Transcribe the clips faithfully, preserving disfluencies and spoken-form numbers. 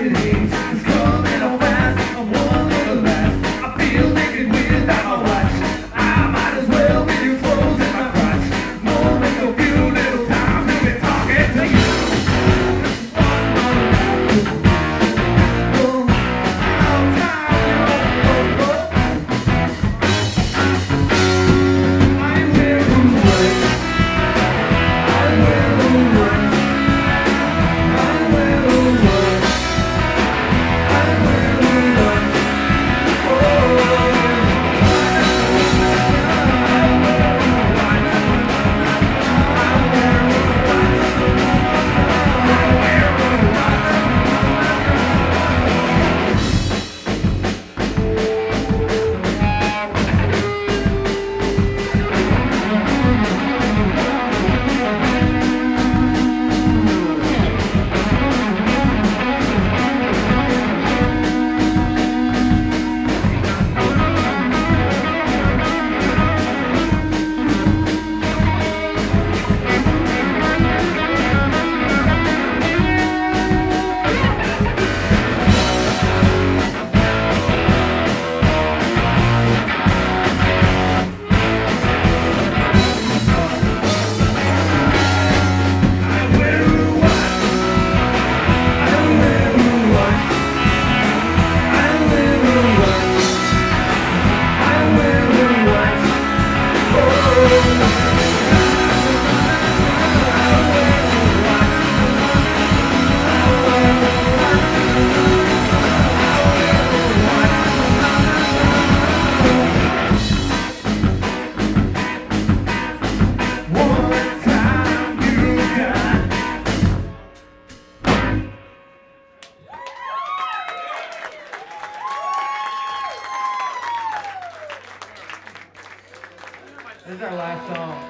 This is our last song.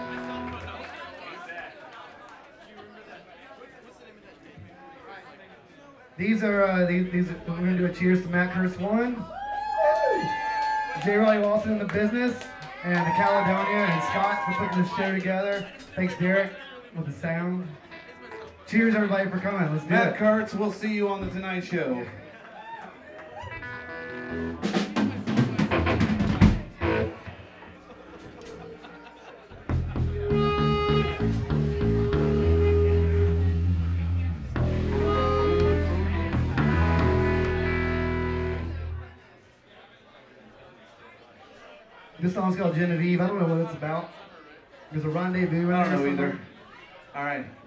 These are uh, these these we're gonna do a cheers to Matt Kurtz one, J. Riley Walson in the business, and the Caledonia and Scott for putting this show together. Thanks, Derek, with the sound. Cheers, everybody, for coming. Let's do Matt it. Kurtz, we'll see you on the Tonight Show. This song's called Genevieve. I don't know what it's about. There's a rendezvous. I don't know somewhere. either. All right.